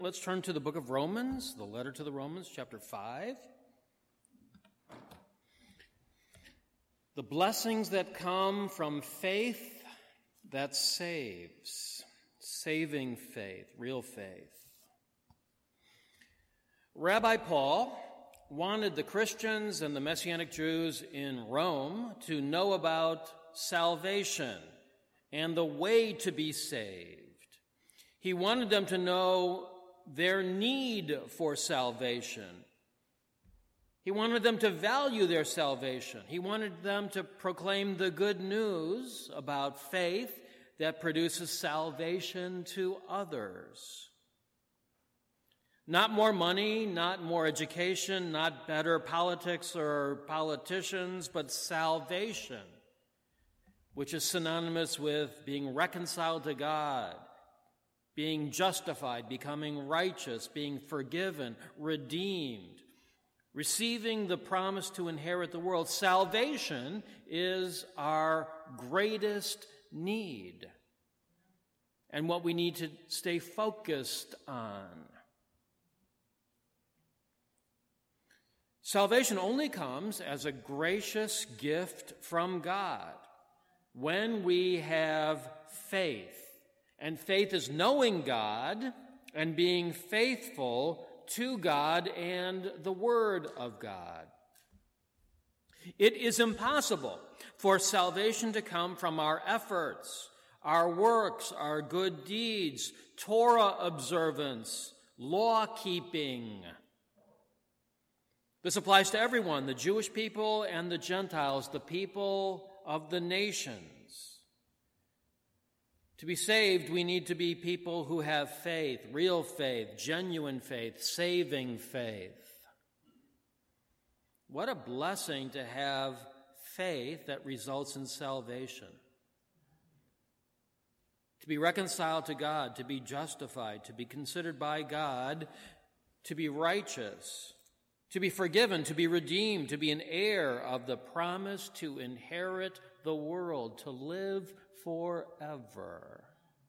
Let's turn to the book of Romans, the letter to the Romans, chapter 5. The blessings that come from faith that saves, saving faith, real faith. Rabbi Paul wanted the Christians and the Messianic Jews in Rome to know about salvation and the way to be saved. He wanted them to know their need for salvation. He wanted them to value their salvation. He wanted them to proclaim the good news about faith that produces salvation to others. Not more money, not more education, not better politics or politicians, but salvation, which is synonymous with being reconciled to God, being justified, becoming righteous, being forgiven, redeemed, receiving the promise to inherit the world. Salvation is our greatest need and what we need to stay focused on. Salvation only comes as a gracious gift from God when we have faith. And faith is knowing God and being faithful to God and the Word of God. It is impossible for salvation to come from our efforts, our works, our good deeds, Torah observance, law-keeping. This applies to everyone, the Jewish people and the Gentiles, the people of the nations. To be saved, we need to be people who have faith, real faith, genuine faith, saving faith. What a blessing to have faith that results in salvation. To be reconciled to God, to be justified, to be considered by God, to be righteous, to be forgiven, to be redeemed, to be an heir of the promise to inherit the world, to live forever.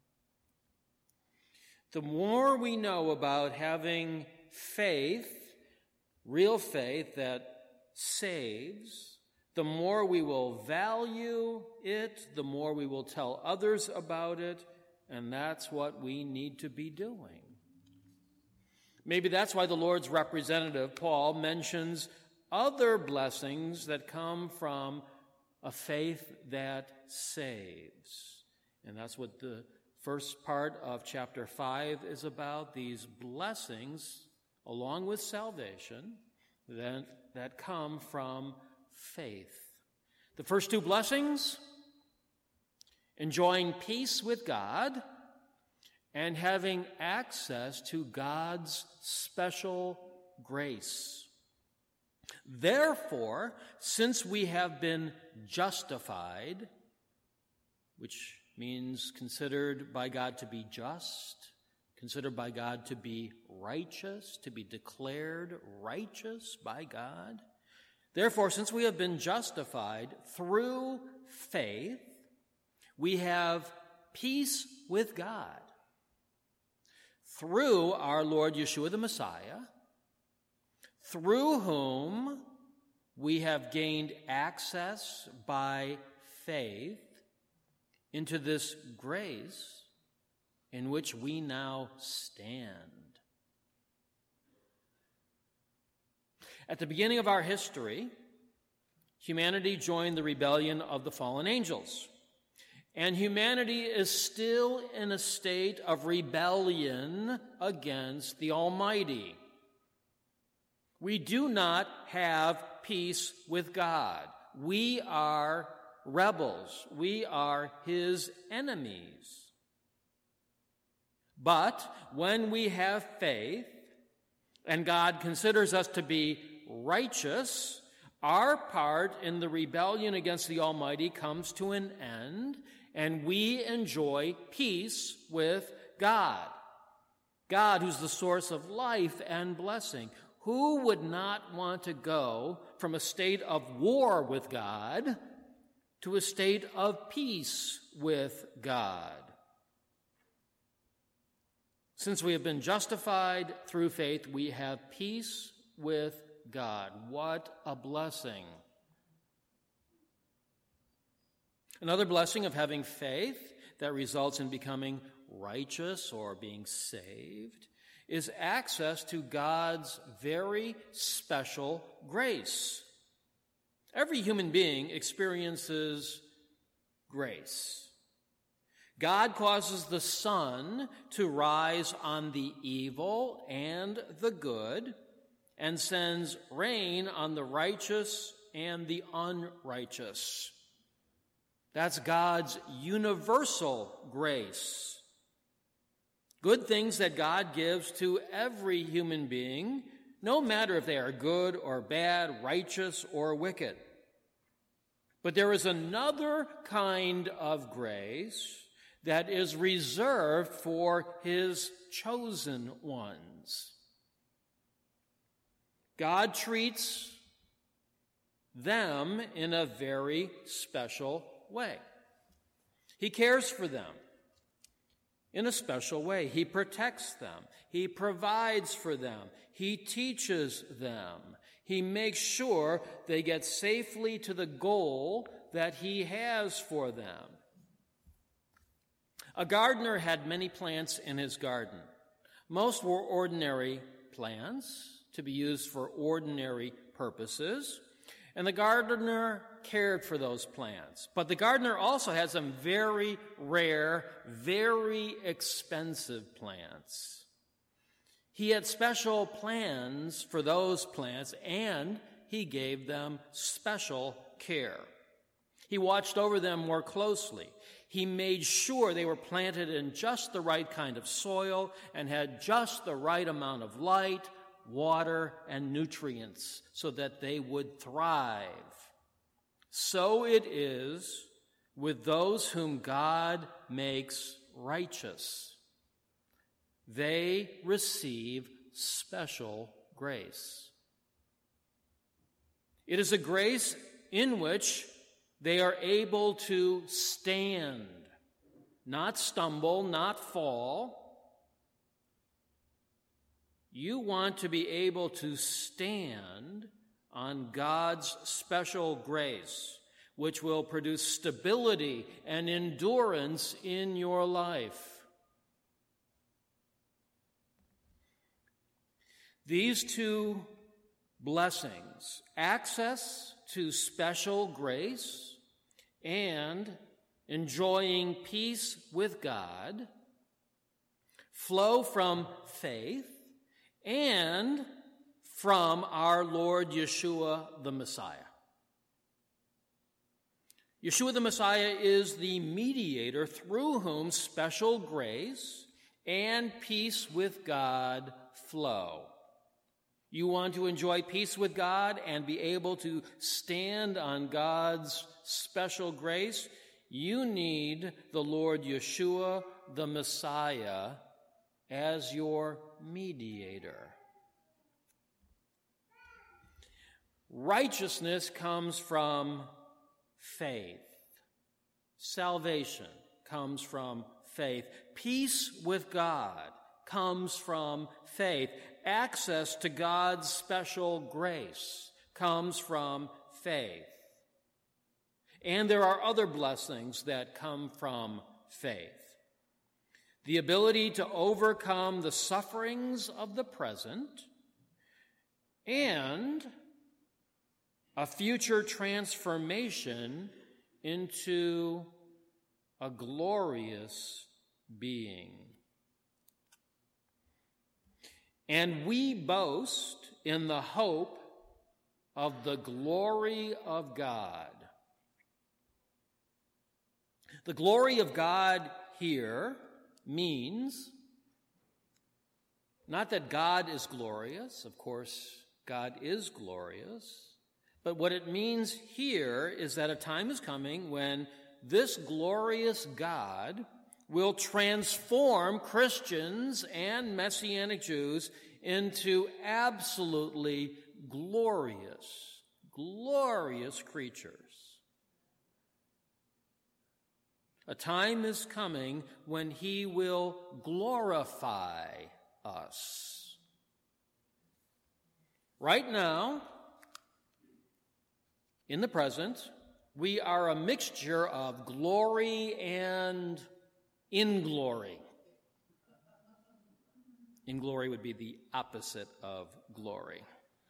The more we know about having faith, real faith that saves, the more we will value it, the more we will tell others about it, and that's what we need to be doing. Maybe that's why the Lord's representative, Paul, mentions other blessings that come from a faith that saves. And that's what the first part of chapter 5 is about, these blessings, along with salvation, that come from faith. The first two blessings, enjoying peace with God and having access to God's special grace. Therefore, since we have been justified, which means considered by God to be just, considered by God to be righteous, to be declared righteous by God. Therefore, since we have been justified through faith, we have peace with God through our Lord Yeshua the Messiah, through whom we have gained access by faith into this grace in which we now stand. At the beginning of our history, humanity joined the rebellion of the fallen angels. And humanity is still in a state of rebellion against the Almighty. We do not have peace with God. We are rebels. We are His enemies. But when we have faith, and God considers us to be righteous, our part in the rebellion against the Almighty comes to an end, and we enjoy peace with God. God, who's the source of life and blessing. Who would not want to go from a state of war with God to a state of peace with God? Since we have been justified through faith, we have peace with God. What a blessing. Another blessing of having faith that results in becoming righteous or being saved is access to God's very special grace. Every human being experiences grace. God causes the sun to rise on the evil and the good, and sends rain on the righteous and the unrighteous. That's God's universal grace. Good things that God gives to every human being, no matter if they are good or bad, righteous or wicked. But there is another kind of grace that is reserved for his chosen ones. God treats them in a very special way. He cares for them in a special way. He protects them. He provides for them. He teaches them. He makes sure they get safely to the goal that he has for them. A gardener had many plants in his garden. Most were ordinary plants to be used for ordinary purposes, and the gardener cared for those plants. But the gardener also had some very rare, very expensive plants. He had special plans for those plants, and he gave them special care. He watched over them more closely. He made sure they were planted in just the right kind of soil and had just the right amount of light, water, and nutrients so that they would thrive. So it is with those whom God makes righteous. They receive special grace. It is a grace in which they are able to stand, not stumble, not fall. You want to be able to stand on God's special grace, which will produce stability and endurance in your life. These two blessings, access to special grace and enjoying peace with God, flow from faith and from our Lord Yeshua the Messiah. Yeshua the Messiah is the mediator through whom special grace and peace with God flow. You want to enjoy peace with God and be able to stand on God's special grace? You need the Lord Yeshua the Messiah as your mediator. Righteousness comes from faith. Salvation comes from faith. Peace with God comes from faith. Access to God's special grace comes from faith. And there are other blessings that come from faith. The ability to overcome the sufferings of the present and a future transformation into a glorious being. And we boast in the hope of the glory of God. The glory of God here means not that God is glorious. Of course, God is glorious. But what it means here is that a time is coming when this glorious God will transform Christians and Messianic Jews into absolutely glorious creatures. A time is coming when he will glorify us. Right now, in the present, we are a mixture of glory and inglory. Inglory would be the opposite of glory.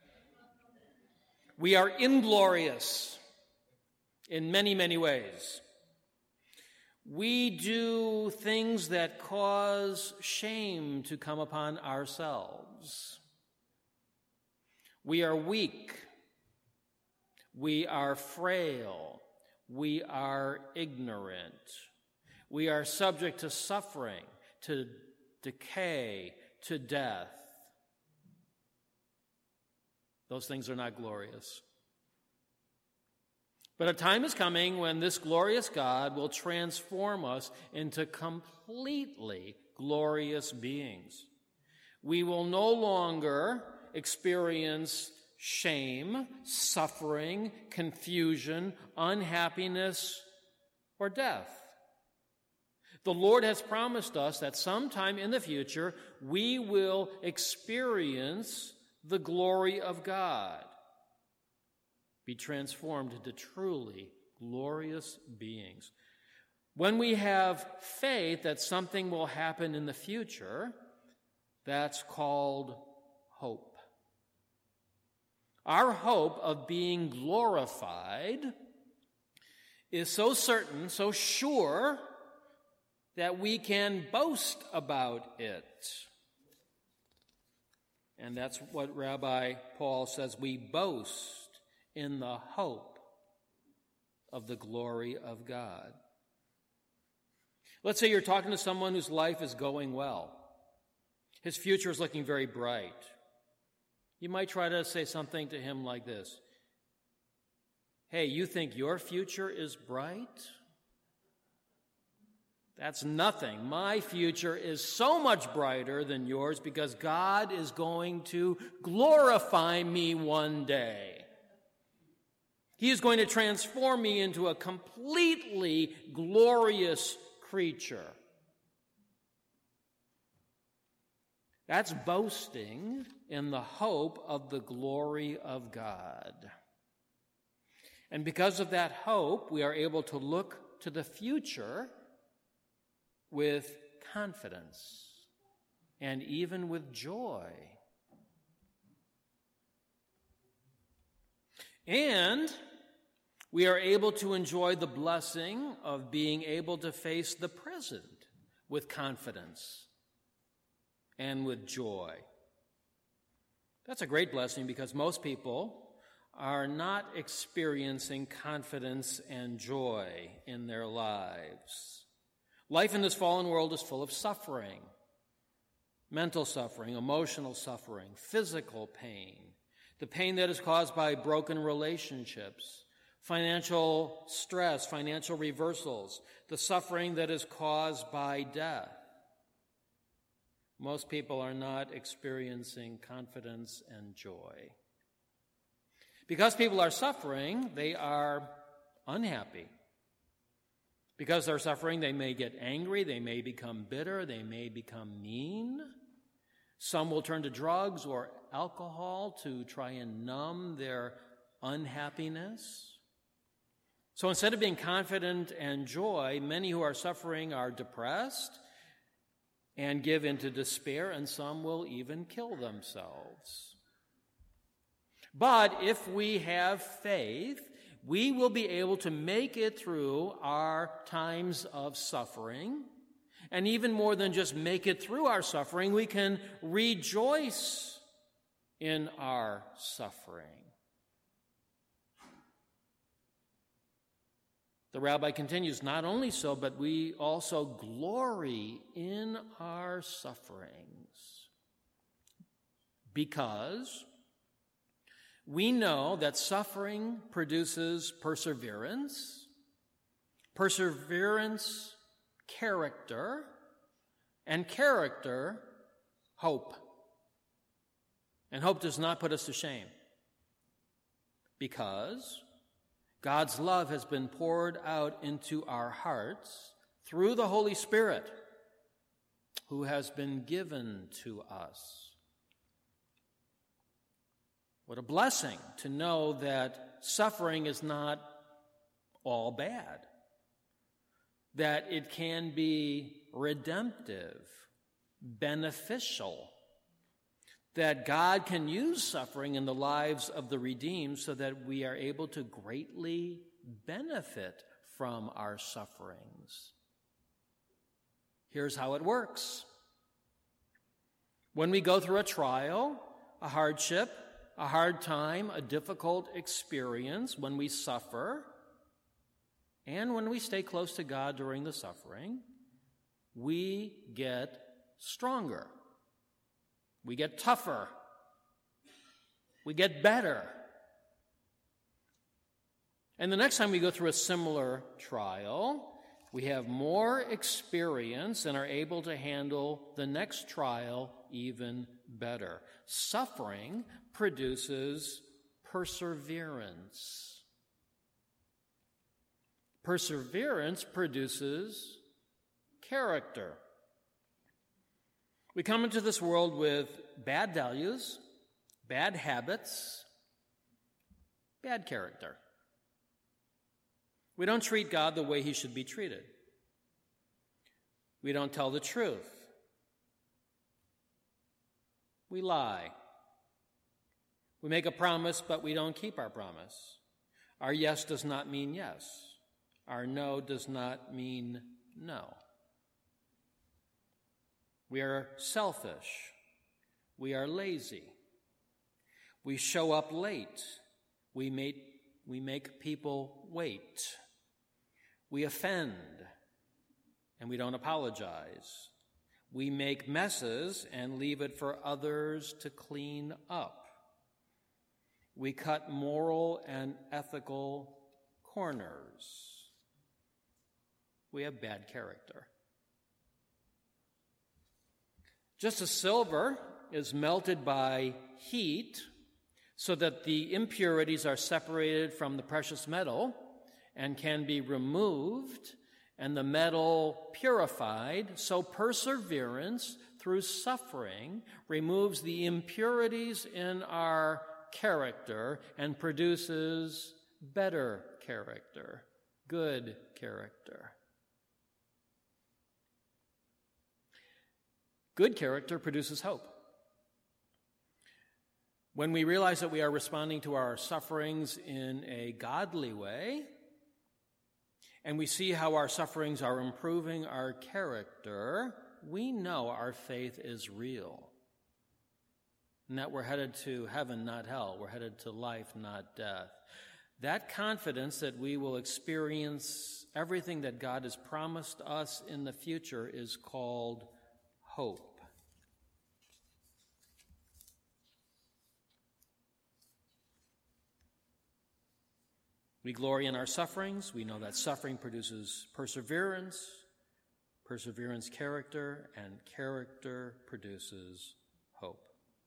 We are inglorious in many, many ways. We do things that cause shame to come upon ourselves. We are weak. We are frail. We are ignorant. We are subject to suffering, to decay, to death. Those things are not glorious. But a time is coming when this glorious God will transform us into completely glorious beings. We will no longer experience shame, suffering, confusion, unhappiness, or death. The Lord has promised us that sometime in the future we will experience the glory of God, be transformed into truly glorious beings. When we have faith that something will happen in the future, that's called hope. Our hope of being glorified is so certain, so sure, that we can boast about it. And that's what Rabbi Paul says, we boast in the hope of the glory of God. Let's say you're talking to someone whose life is going well. His future is looking very bright. You might try to say something to him like this: "Hey, you think your future is bright? That's nothing. My future is so much brighter than yours because God is going to glorify me one day. He is going to transform me into a completely glorious creature." That's boasting in the hope of the glory of God. And because of that hope, we are able to look to the future with confidence and even with joy. And we are able to enjoy the blessing of being able to face the present with confidence and with joy. That's a great blessing because most people are not experiencing confidence and joy in their lives. Life in this fallen world is full of suffering, mental suffering, emotional suffering, physical pain, the pain that is caused by broken relationships, financial stress, financial reversals, the suffering that is caused by death. Most people are not experiencing confidence and joy. Because people are suffering, they are unhappy. Because they're suffering, they may get angry, they may become bitter, they may become mean. Some will turn to drugs or alcohol to try and numb their unhappiness. So instead of being confident and joy, many who are suffering are depressed and give into despair, and some will even kill themselves. But if we have faith, we will be able to make it through our times of suffering. And even more than just make it through our suffering, we can rejoice in our suffering. The rabbi continues, not only so, but we also glory in our sufferings because we know that suffering produces perseverance, character, and character, hope. And hope does not put us to shame because God's love has been poured out into our hearts through the Holy Spirit who has been given to us. What a blessing to know that suffering is not all bad, that it can be redemptive, beneficial, that God can use suffering in the lives of the redeemed so that we are able to greatly benefit from our sufferings. Here's how it works. When we go through a trial, a hardship, a hard time, a difficult experience, when we suffer, and when we stay close to God during the suffering, we get stronger. We get tougher. We get better. And the next time we go through a similar trial, we have more experience and are able to handle the next trial even better. Suffering produces perseverance. Perseverance produces character. We come into this world with bad values, bad habits, bad character. We don't treat God the way he should be treated. We don't tell the truth. We lie. We make a promise, but we don't keep our promise. Our yes does not mean yes. Our no does not mean no. We are selfish. We are lazy. We show up late. We make people wait. We offend, and we don't apologize. We make messes and leave it for others to clean up. We cut moral and ethical corners. We have bad character. Just as silver is melted by heat so that the impurities are separated from the precious metal and can be removed and the metal purified, so perseverance through suffering removes the impurities in our character and produces better character, good character. Good character produces hope. When we realize that we are responding to our sufferings in a godly way, and we see how our sufferings are improving our character, we know our faith is real, and that we're headed to heaven, not hell. We're headed to life, not death. That confidence that we will experience everything that God has promised us in the future is called hope. We glory in our sufferings. We know that suffering produces perseverance, perseverance character, and character produces hope.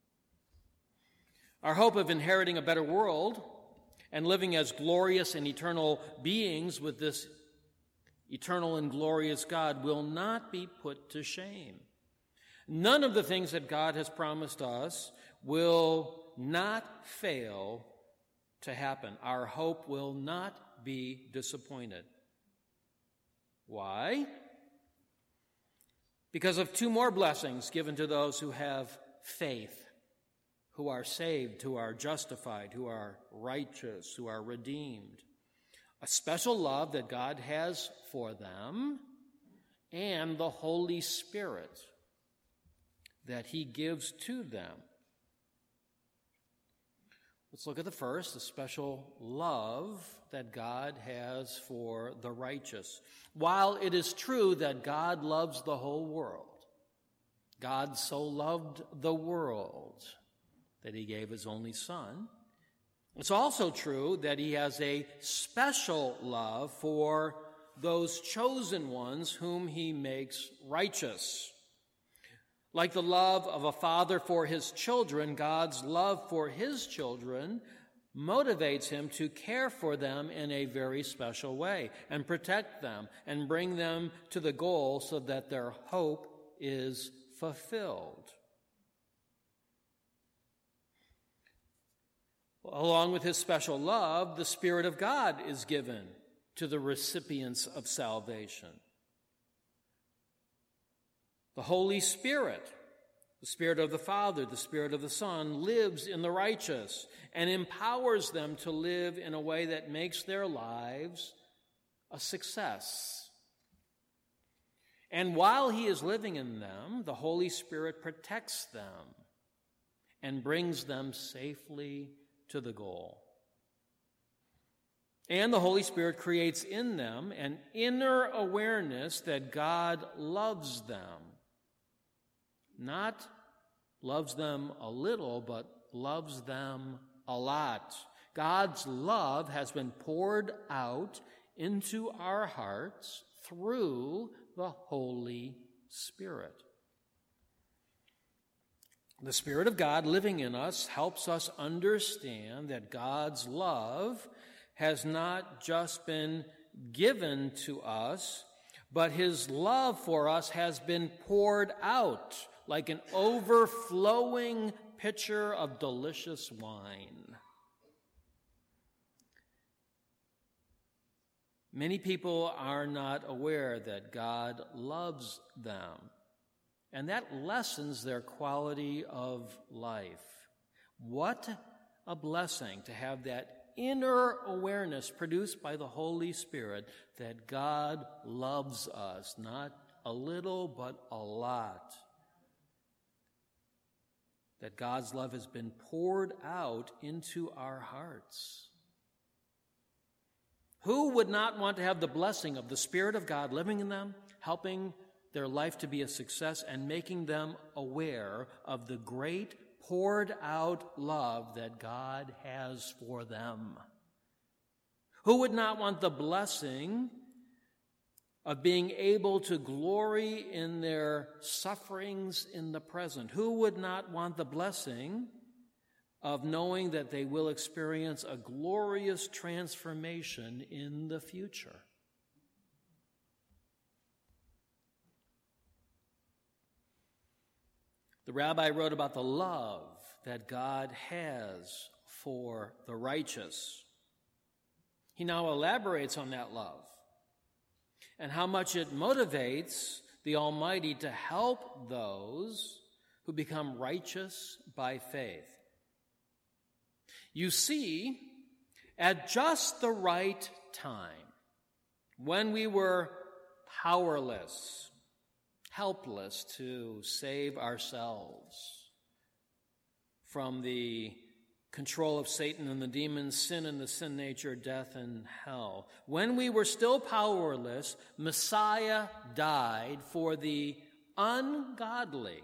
Our hope of inheriting a better world and living as glorious and eternal beings with this eternal and glorious God will not be put to shame. None of the things that God has promised us will not fail to happen. Our hope will not be disappointed. Why? Because of two more blessings given to those who have faith, who are saved, who are justified, who are righteous, who are redeemed. A special love that God has for them, and the Holy Spirit that he gives to them. Let's look at the first, the special love that God has for the righteous. While it is true that God loves the whole world, God so loved the world that he gave his only Son, it's also true that he has a special love for those chosen ones whom he makes righteous. Like the love of a father for his children, God's love for his children motivates him to care for them in a very special way and protect them and bring them to the goal so that their hope is fulfilled. Along with his special love, the Spirit of God is given to the recipients of salvation. The Holy Spirit, the Spirit of the Father, the Spirit of the Son, lives in the righteous and empowers them to live in a way that makes their lives a success. And while he is living in them, the Holy Spirit protects them and brings them safely to the goal. And the Holy Spirit creates in them an inner awareness that God loves them. Not loves them a little, but loves them a lot. God's love has been poured out into our hearts through the Holy Spirit. The Spirit of God living in us helps us understand that God's love has not just been given to us, but his love for us has been poured out like an overflowing pitcher of delicious wine. Many people are not aware that God loves them, and that lessens their quality of life. What a blessing to have that inner awareness produced by the Holy Spirit that God loves us, not a little, but a lot. That God's love has been poured out into our hearts. Who would not want to have the blessing of the Spirit of God living in them, helping their life to be a success and making them aware of the great poured out love that God has for them? Who would not want the blessing of being able to glory in their sufferings in the present? Who would not want the blessing of knowing that they will experience a glorious transformation in the future? The rabbi wrote about the love that God has for the righteous. He now elaborates on that love and how much it motivates the Almighty to help those who become righteous by faith. You see, at just the right time, when we were powerless, helpless to save ourselves from the control of Satan and the demons, sin and the sin nature, death and hell. When we were still powerless, Messiah died for the ungodly.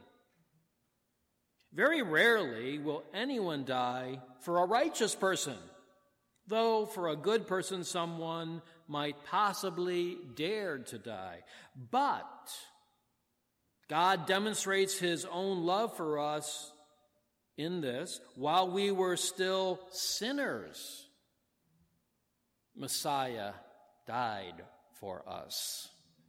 Very rarely will anyone die for a righteous person, though for a good person someone might possibly dare to die. But God demonstrates his own love for us in this: while we were still sinners, Messiah died for us.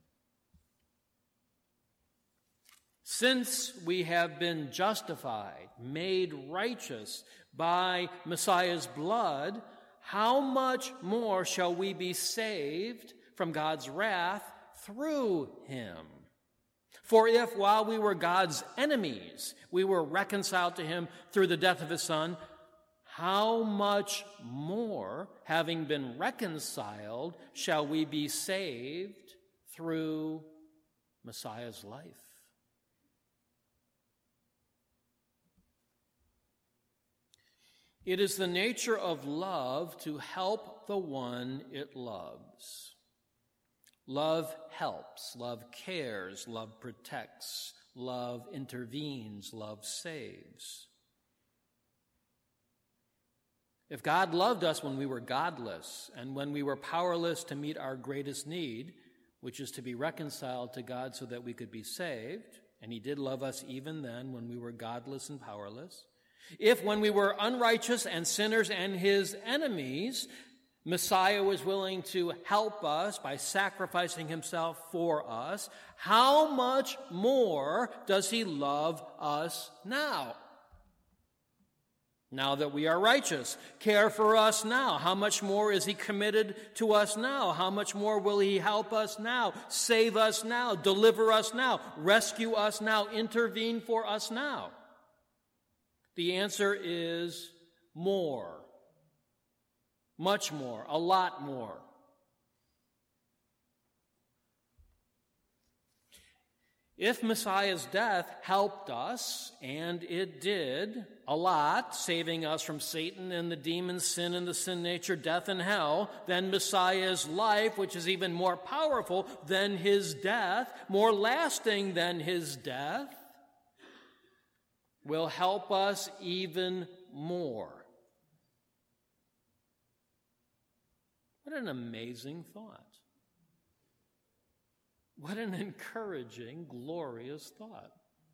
Since we have been justified, made righteous by Messiah's blood, how much more shall we be saved from God's wrath through him? For if, while we were God's enemies, we were reconciled to him through the death of his Son, how much more, having been reconciled, shall we be saved through Messiah's life? It is the nature of love to help the one it loves. Love helps, love cares, love protects, love intervenes, love saves. If God loved us when we were godless and when we were powerless to meet our greatest need, which is to be reconciled to God so that we could be saved, and he did love us even then when we were godless and powerless, If when we were unrighteous and sinners and his enemies, Messiah was willing to help us by sacrificing himself for us, how much more does he love us now? Now that we are righteous, care for us now. How much more is he committed to us now? How much more will he help us now, save us now, deliver us now, rescue us now, intervene for us now? The answer is more. Much more, a lot more. If Messiah's death helped us, and it did a lot, saving us from Satan and the demons, sin and the sin nature, death and hell, then Messiah's life, which is even more powerful than his death, more lasting than his death, will help us even more. What an amazing thought. What an encouraging, glorious thought.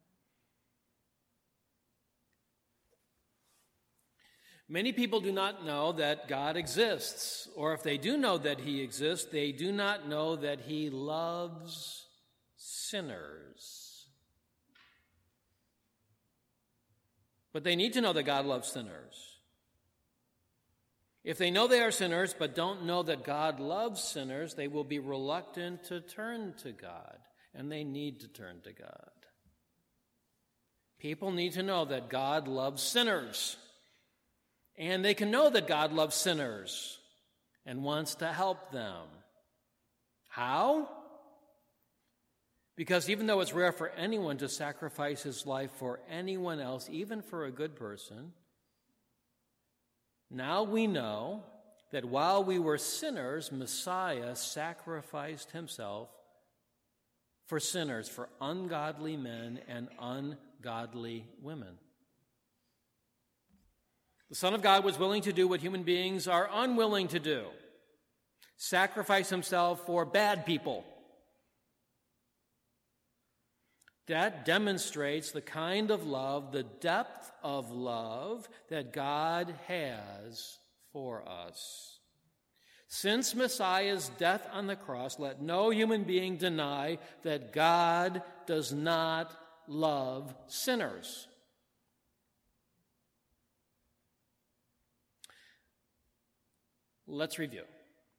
Many people do not know that God exists, or if they do know that he exists, they do not know that he loves sinners. But they need to know that God loves sinners. If they know they are sinners but don't know that God loves sinners, they will be reluctant to turn to God, and they need to turn to God. People need to know that God loves sinners, and they can know that God loves sinners and wants to help them. How? Because even though it's rare for anyone to sacrifice his life for anyone else, even for a good person, now we know that while we were sinners, Messiah sacrificed himself for sinners, for ungodly men and ungodly women. The Son of God was willing to do what human beings are unwilling to do: sacrifice himself for bad people. That demonstrates the kind of love, the depth of love that God has for us. Since Messiah's death on the cross, let no human being deny that God does not love sinners. Let's review.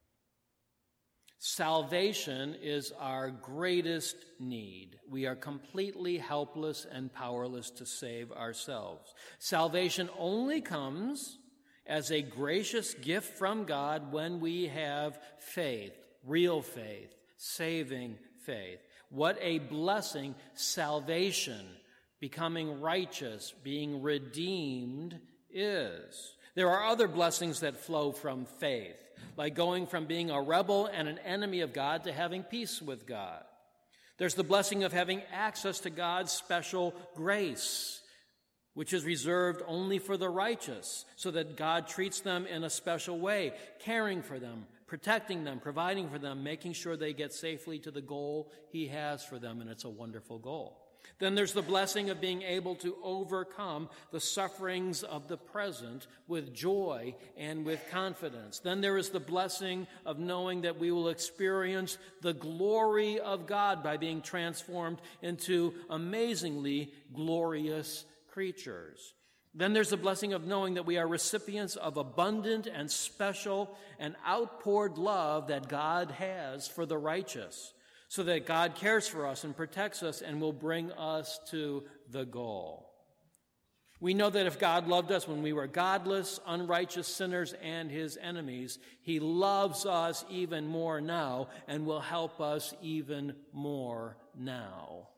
Salvation is our greatest need. We are completely helpless and powerless to save ourselves. Salvation only comes as a gracious gift from God when we have faith, real faith, saving faith. What a blessing salvation, becoming righteous, being redeemed is. There are other blessings that flow from faith, like going from being a rebel and an enemy of God to having peace with God. There's the blessing of having access to God's special grace, which is reserved only for the righteous, so that God treats them in a special way, caring for them, protecting them, providing for them, making sure they get safely to the goal he has for them, and it's a wonderful goal. Then there's the blessing of being able to overcome the sufferings of the present with joy and with confidence. Then there is the blessing of knowing that we will experience the glory of God by being transformed into amazingly glorious creatures. Then there's the blessing of knowing that we are recipients of abundant and special and outpoured love that God has for the righteous, so that God cares for us and protects us and will bring us to the goal. We know that if God loved us when we were godless, unrighteous sinners and his enemies, he loves us even more now and will help us even more now.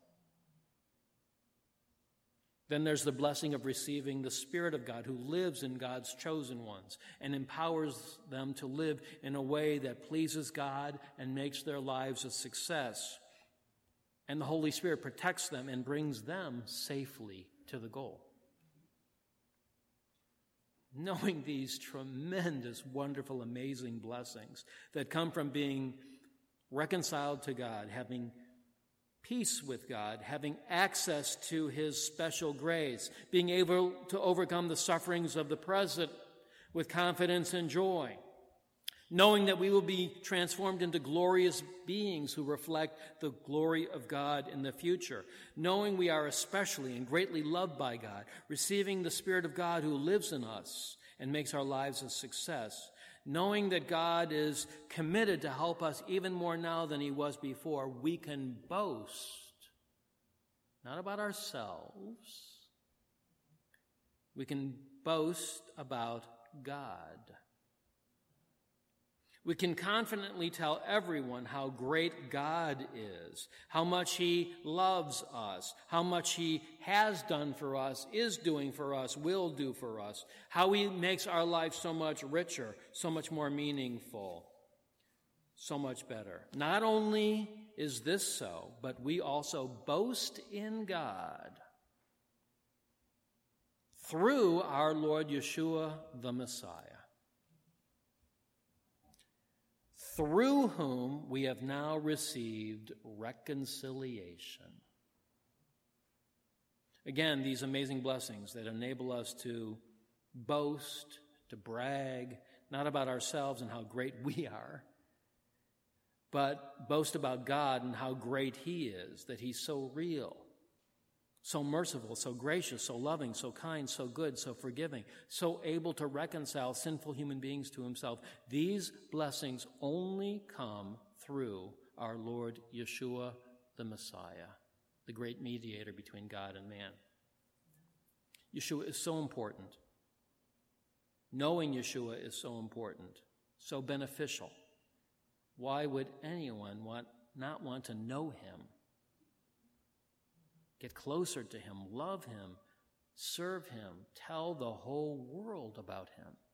Then there's the blessing of receiving the Spirit of God who lives in God's chosen ones and empowers them to live in a way that pleases God and makes their lives a success. And the Holy Spirit protects them and brings them safely to the goal. Knowing these tremendous, wonderful, amazing blessings that come from being reconciled to God, having peace with God, having access to his special grace, being able to overcome the sufferings of the present with confidence and joy, knowing that we will be transformed into glorious beings who reflect the glory of God in the future, knowing we are especially and greatly loved by God, receiving the Spirit of God who lives in us and makes our lives a success, knowing that God is committed to help us even more now than he was before. We can boast, not about ourselves. We can boast about God. We can confidently tell everyone how great God is, how much he loves us, how much he has done for us, is doing for us, will do for us, how he makes our life so much richer, so much more meaningful, so much better. Not only is this so, but we also boast in God through our Lord Yeshua the Messiah, through whom we have now received reconciliation. Again, these amazing blessings that enable us to boast, to brag, not about ourselves and how great we are, but boast about God and how great he is, that he's so real, so merciful, so gracious, so loving, so kind, so good, so forgiving, so able to reconcile sinful human beings to himself. These blessings only come through our Lord Yeshua the Messiah, the great mediator between God and man. Yeshua is so important. Knowing Yeshua is so important, so beneficial. Why would anyone not want to know him? Get closer to him, love him, serve him, tell the whole world about him.